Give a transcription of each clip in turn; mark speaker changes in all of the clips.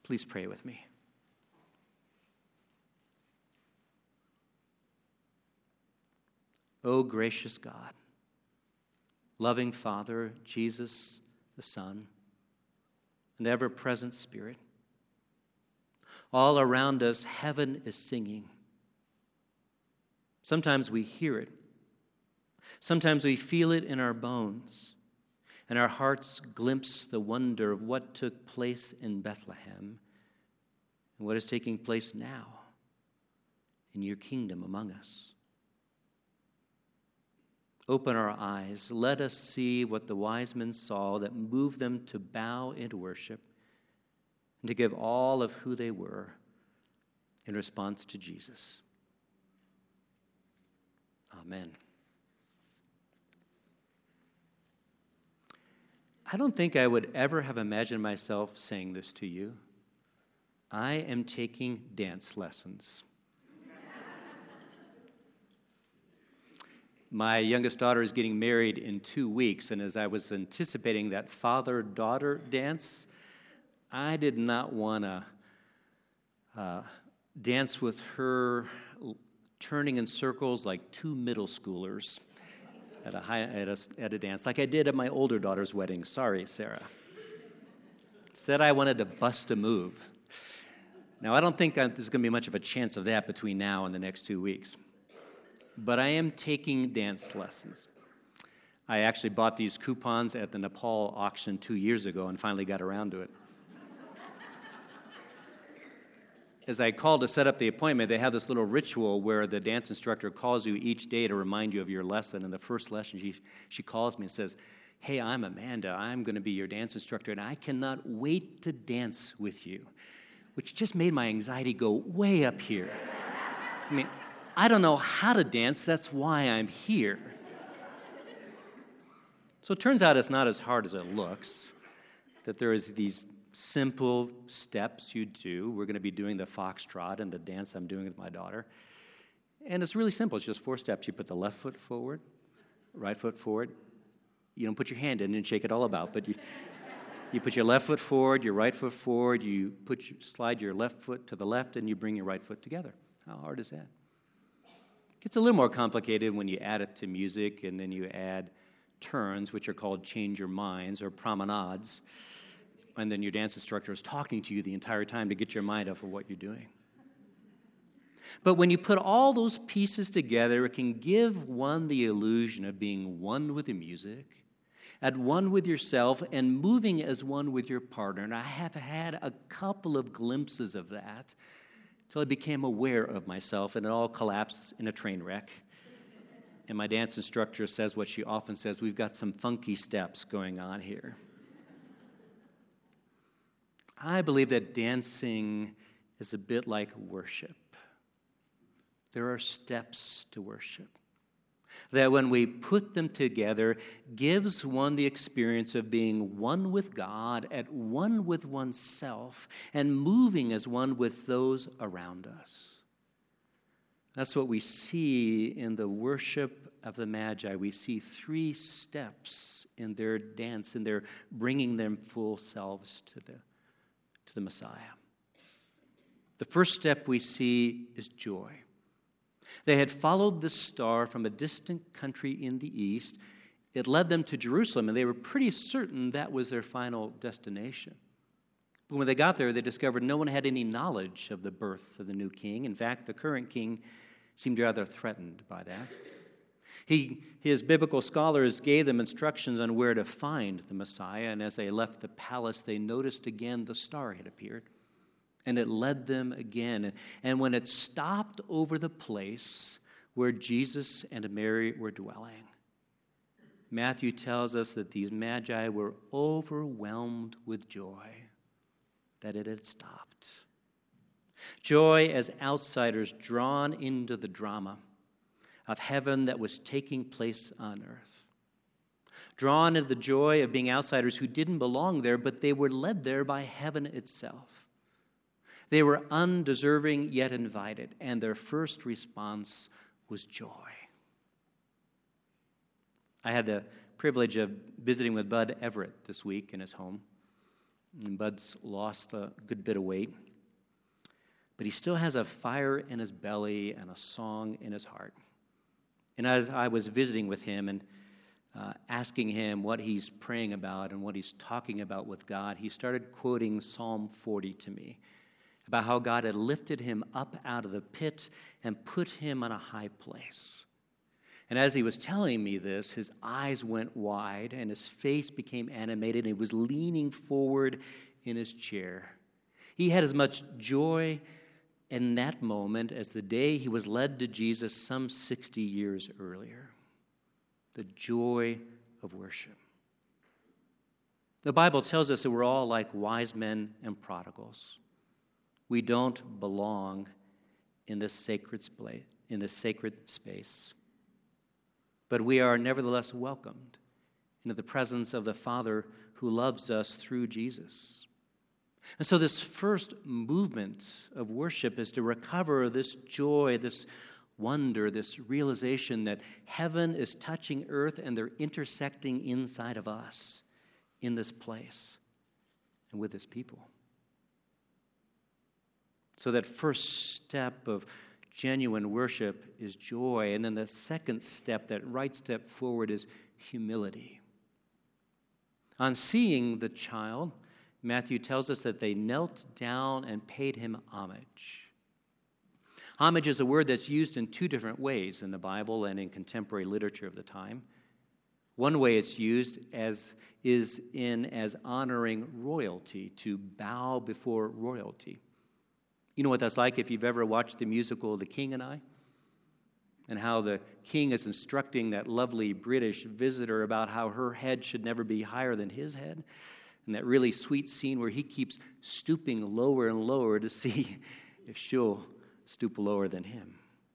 Speaker 1: Please pray with me. O gracious God, loving Father, Jesus, the Son, and ever-present Spirit, all around us, heaven is singing. Sometimes we hear it. Sometimes we feel it in our bones, and our hearts glimpse the wonder of what took place in Bethlehem and what is taking place now in your kingdom among us. Open our eyes. Let us see what the wise men saw that moved them to bow in worship and to give all of who they were in response to Jesus. Amen. I don't think I would ever have imagined myself saying this to you. I am taking dance lessons. My youngest daughter is getting married in 2 weeks, and as I was anticipating that father-daughter dance, I did not want to dance with her turning in circles like two middle schoolers at a dance, like I did at my older daughter's wedding. Sorry, Sarah. Said I wanted to bust a move. Now, I don't think there's going to be much of a chance of that between now and the next 2 weeks. But I am taking dance lessons. I actually bought these coupons at the Nepal auction 2 years ago and finally got around to it. As I called to set up the appointment, they have this little ritual where the dance instructor calls you each day to remind you of your lesson. And the first lesson, she calls me and says, "Hey, I'm Amanda. I'm going to be your dance instructor, and I cannot wait to dance with you," which just made my anxiety go way up here. I mean, I don't know how to dance. That's why I'm here. So it turns out it's not as hard as it looks, that there is these simple steps you do. We're going to be doing the foxtrot and the dance I'm doing with my daughter. And it's really simple. It's just 4 steps. You put the left foot forward, right foot forward. You don't put your hand in and shake it all about, but you put your left foot forward, your right foot forward, you slide your left foot to the left, and you bring your right foot together. How hard is that? It gets a little more complicated when you add it to music, and then you add turns, which are called change your minds or promenades. And then your dance instructor is talking to you the entire time to get your mind off of what you're doing. But when you put all those pieces together, it can give one the illusion of being one with the music, at one with yourself, and moving as one with your partner. And I have had a couple of glimpses of that until I became aware of myself, and it all collapsed in a train wreck. And my dance instructor says what she often says: "We've got some funky steps going on here." I believe that dancing is a bit like worship. There are steps to worship that, when we put them together, gives one the experience of being one with God, at one with oneself, and moving as one with those around us. That's what we see in the worship of the Magi. We see 3 steps in their dance, and they're bringing their full selves to the Messiah. The first step we see is joy. They had followed the star from a distant country in the east. It led them to Jerusalem, and they were pretty certain that was their final destination. But when they got there, they discovered no one had any knowledge of the birth of the new king. In fact, the current king seemed rather threatened by that. His biblical scholars gave them instructions on where to find the Messiah, and as they left the palace, they noticed again the star had appeared, and it led them again. And when it stopped over the place where Jesus and Mary were dwelling, Matthew tells us that these Magi were overwhelmed with joy that it had stopped. Joy as outsiders drawn into the drama of heaven that was taking place on earth. Drawn into the joy of being outsiders who didn't belong there, but they were led there by heaven itself. They were undeserving yet invited, and their first response was joy. I had the privilege of visiting with Bud Everett this week in his home. And Bud's lost a good bit of weight, but he still has a fire in his belly and a song in his heart. And as I was visiting with him and asking him what he's praying about and what he's talking about with God, he started quoting Psalm 40 to me about how God had lifted him up out of the pit and put him on a high place. And as he was telling me this, his eyes went wide and his face became animated, and he was leaning forward in his chair. He had as much joy in that moment as the day he was led to Jesus some 60 years earlier. The joy of worship. The Bible tells us that we're all like wise men and prodigals. We don't belong in this sacred space. But we are nevertheless welcomed into the presence of the Father who loves us through Jesus. And so this first movement of worship is to recover this joy, this wonder, this realization that heaven is touching earth and they're intersecting inside of us in this place and with his people. So that first step of genuine worship is joy. And then the second step, that right step forward, is humility. On seeing the child, Matthew tells us that they knelt down and paid him homage. Homage is a word that's used in two different ways in the Bible and in contemporary literature of the time. One way it's used is as honoring royalty, to bow before royalty. You know what that's like if you've ever watched the musical The King and I? And how the king is instructing that lovely British visitor about how her head should never be higher than his head. And that really sweet scene where he keeps stooping lower and lower to see if she'll stoop lower than him.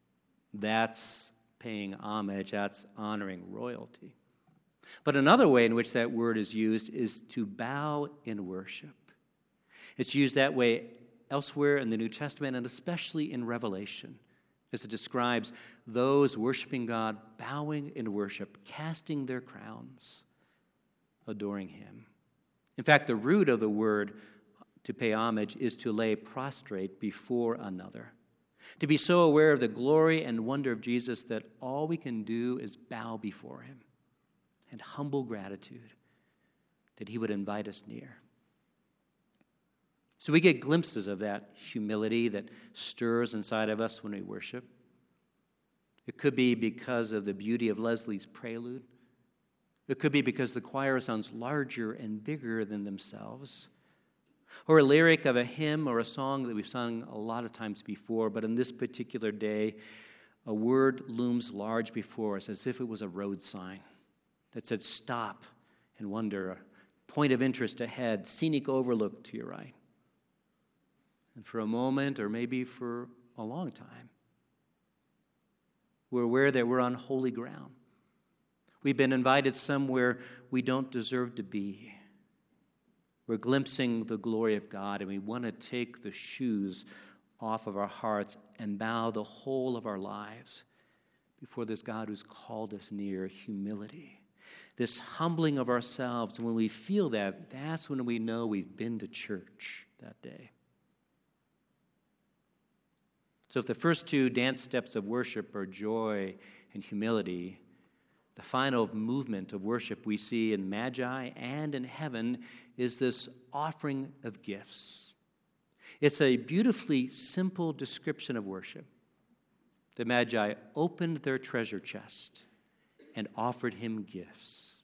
Speaker 1: That's paying homage. That's honoring royalty. But another way in which that word is used is to bow in worship. It's used that way elsewhere in the New Testament, and especially in Revelation, as it describes those worshiping God, bowing in worship, casting their crowns, adoring him. In fact, the root of the word to pay homage is to lay prostrate before another, to be so aware of the glory and wonder of Jesus that all we can do is bow before him and humble gratitude that he would invite us near. So we get glimpses of that humility that stirs inside of us when we worship. It could be because of the beauty of Leslie's prelude. It could be because the choir sounds larger and bigger than themselves. Or a lyric of a hymn or a song that we've sung a lot of times before, but on this particular day, a word looms large before us as if it was a road sign that said stop and wonder, a point of interest ahead, scenic overlook to your right. And for a moment, or maybe for a long time, we're aware that we're on holy ground. We've been invited somewhere we don't deserve to be. We're glimpsing the glory of God, and we want to take the shoes off of our hearts and bow the whole of our lives before this God who's called us near. Humility, this humbling of ourselves. And when we feel that, that's when we know we've been to church that day. So if the first two dance steps of worship are joy and humility, the final movement of worship we see in Magi and in heaven is this offering of gifts. It's a beautifully simple description of worship. The Magi opened their treasure chest and offered him gifts.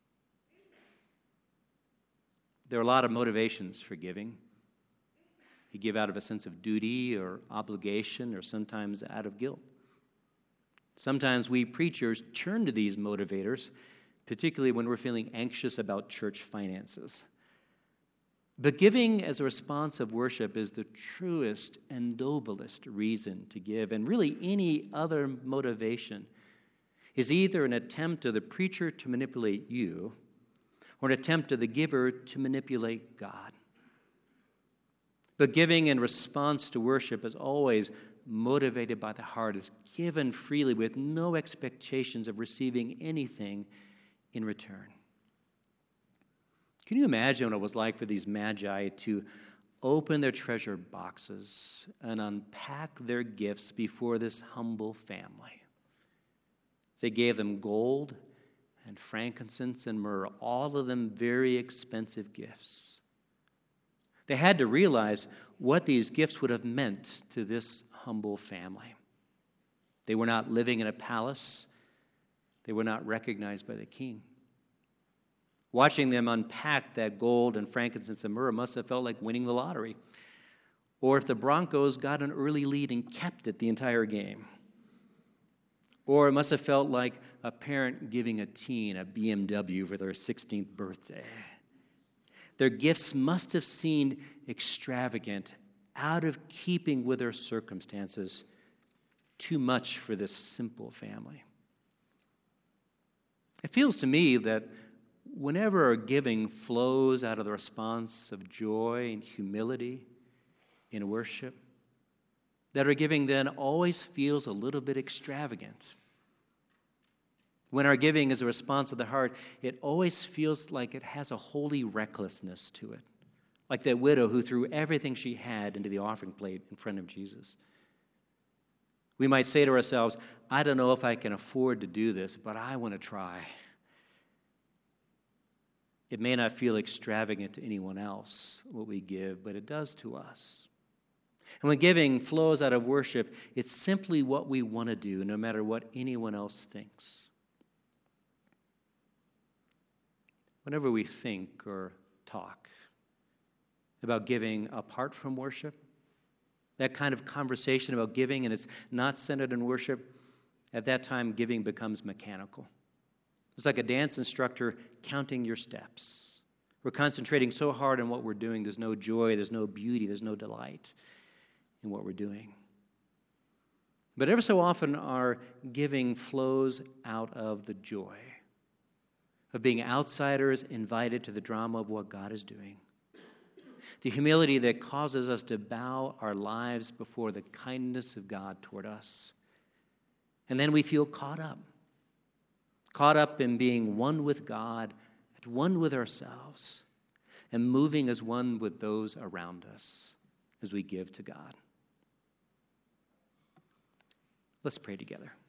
Speaker 1: There are a lot of motivations for giving. You give out of a sense of duty or obligation, or sometimes out of guilt. Sometimes we preachers turn to these motivators, particularly when we're feeling anxious about church finances. But giving as a response of worship is the truest and noblest reason to give. And really any other motivation is either an attempt of the preacher to manipulate you or an attempt of the giver to manipulate God. But giving in response to worship is always motivated by the heart, is given freely with no expectations of receiving anything in return. Can you imagine what it was like for these magi to open their treasure boxes and unpack their gifts before this humble family? They gave them gold and frankincense and myrrh, all of them very expensive gifts. They had to realize what these gifts would have meant to this humble family. They were not living in a palace. They were not recognized by the king. Watching them unpack that gold and frankincense and myrrh must have felt like winning the lottery. Or if the Broncos got an early lead and kept it the entire game. Or it must have felt like a parent giving a teen a BMW for their 16th birthday. Their gifts must have seemed extravagant, out of keeping with their circumstances, too much for this simple family. It feels to me that whenever our giving flows out of the response of joy and humility in worship, that our giving then always feels a little bit extravagant. When our giving is a response of the heart, it always feels like it has a holy recklessness to it, like that widow who threw everything she had into the offering plate in front of Jesus. We might say to ourselves, I don't know if I can afford to do this, but I want to try. It may not feel extravagant to anyone else, what we give, but it does to us. And when giving flows out of worship, it's simply what we want to do, no matter what anyone else thinks. Whenever we think or talk about giving apart from worship, that kind of conversation about giving and it's not centered in worship, at that time giving becomes mechanical. It's like a dance instructor counting your steps. We're concentrating so hard on what we're doing, there's no joy, there's no beauty, there's no delight in what we're doing. But ever so often our giving flows out of the joy of being outsiders invited to the drama of what God is doing. The humility that causes us to bow our lives before the kindness of God toward us. And then we feel caught up in being one with God, and one with ourselves, and moving as one with those around us as we give to God. Let's pray together.